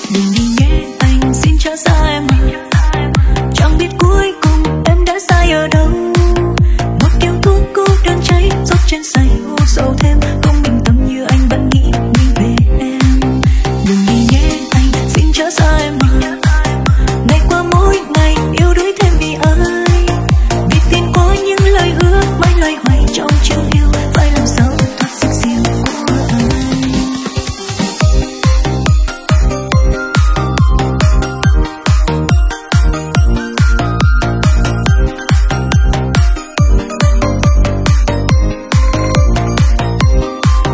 Đừng đi nhé anh xin chớ xa em mà. Chẳng biết cuối cùng em đã sai ở đâu. Một kêu thuốc cứu đơn cháy rót trên say u sầu thêm không bình